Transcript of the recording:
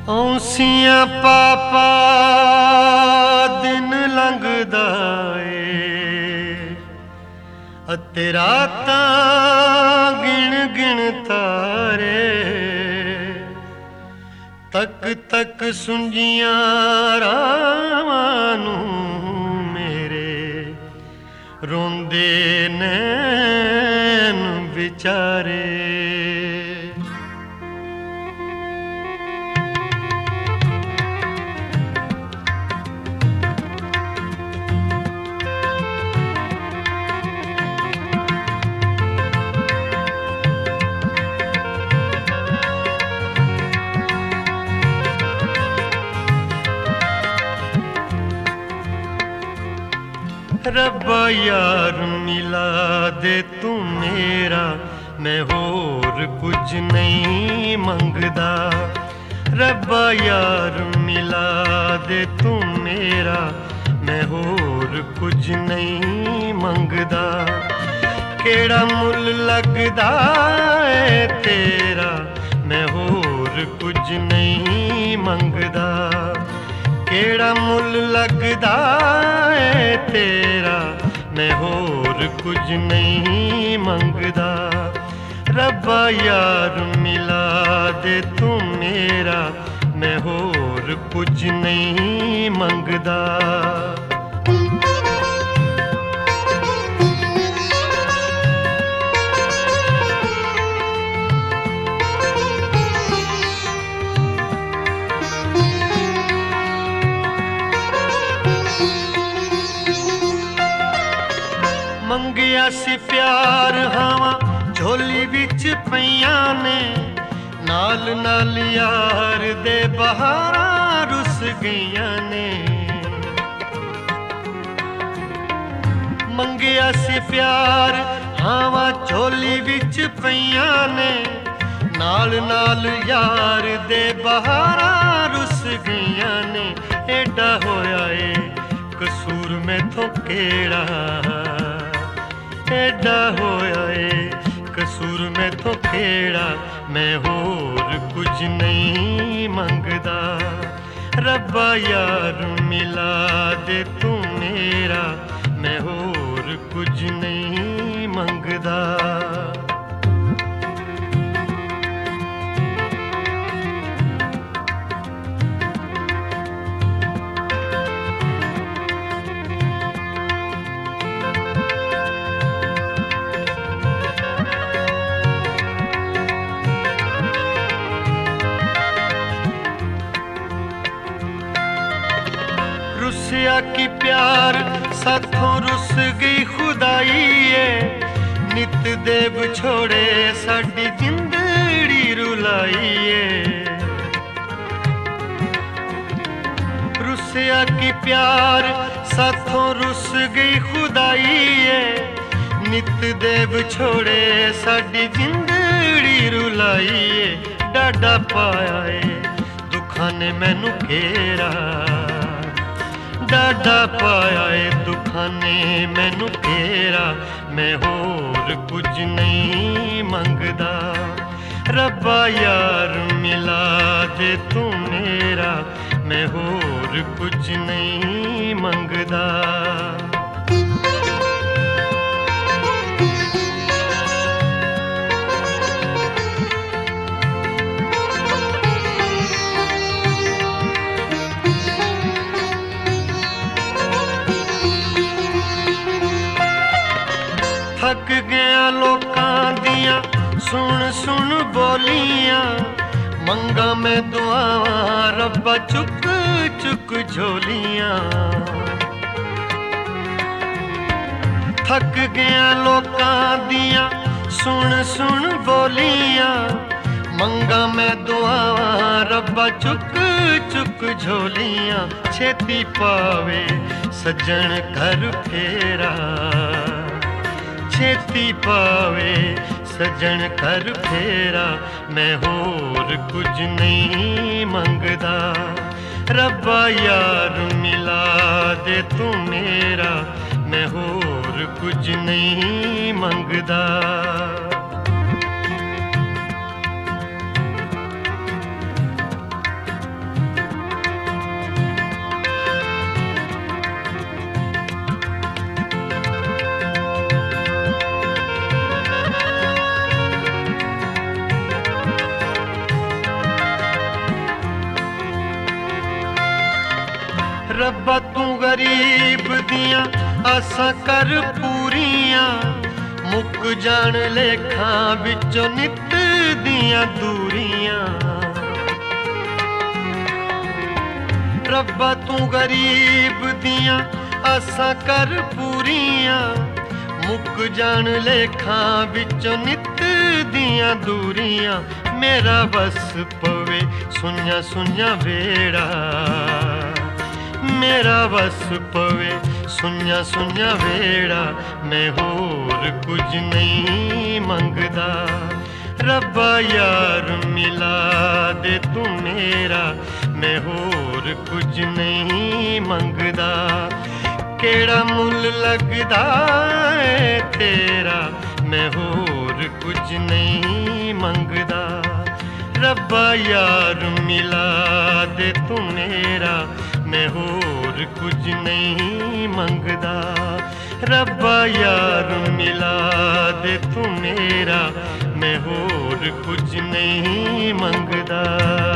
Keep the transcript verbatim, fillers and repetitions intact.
औंसियां पापा दिन लंघदा ए अते रातां गिण गिण तारे तक तक सुंजियां रावां नूं मेरे रोंदे नैन विचारे। रब्बा यार मिला दे तू मेरा, मैं होर कुछ नहीं मंगदा। रब्बा यार मिला दे तू मेरा, मैं होर कुछ नहीं मंगदा। केड़ा मुल लगदा है तेरा, मैं होर कुछ नहीं मंगदा। केड़ा मुल लगदा है तेरा, मैं होर कुछ नहीं मंगदा। रब्बा यार मिला दे तू मेरा, मैं होर कुछ नहीं मंगदा। मंगिया सी प्यार हावां झोली विच पईयां ने, नाल नाल यार दे बहारां रुस गईयां ने। मंगिया सी प्यार हावां झोली विच पईयां ने, नाल नाल यार दे बहारां रुस गईयां ने। एडा होया ए कसूर मैथों केड़ा, एडा होया ए कसूर मैथों केड़ा, मैं होर कुछ नहीं मंगदा। रब्बा यार मिला दे तू मेरा, मैं होर कुछ नहीं मंगदा। रुसिया की प्यार साथों रुस गई खुदाई है, नित देव छोड़े साडी जिंदड़ी रुलाई है। रुसिया की प्यार साथों रुस गई खुदाई है, नित देव छोड़े साडी जिंदड़ी रुलाई है। डाडा पाया है दुखां ने मैनू घेरा, डाडा पाया ए दुखां ने मैनू घेरा, मैं होर कुछ नहीं मंगदा। रब्बा यार मिला दे तू मेरा, मैं होर कुछ नहीं मंगदा। थक गया लोकां दियां सुन सुन बोलियां, मंगा मैं दुआवां रब्बा चुक चुक झोलियां। थक गया लोकां दियां सुन सुन बोलियां, मंगा मैं दुआवां रब्बा चुक चुक झोलियां। छेती पावे सज्जन घर फेरा, छेती पावे सजन कर फेरा, मैं होर कुछ नहीं मंगदा। रब्बा यार मिला दे तू मेरा, मैं होर कुछ नहीं मंगदा। रब्बा तू गरीब दियां आसां कर पूरियां मुक जान लेखां विचों नित दियां दूरियां रब्बा तू गरीब दियां आसां कर पूरियां मुक जान लेखां विचों नित दियां दूरियां मेरा बस पवे सुन्या सुन्या वेड़ा मेरा बस पवे सुन्या सुन्या वेड़ा मैं होर कुछ नहीं मंगदा रब्बा यार मिला दे तू मेरा मैं होर कुछ नहीं मंगदा केड़ा मुल लगदा है तेरा मैं होर कुछ नहीं मंगदा रब्बा यार मिला दे तू मेरा मैं होर कुछ नहीं मंगदा रब्बा यार मिला दे तू मेरा मैं होर कुछ नहीं मंगदा।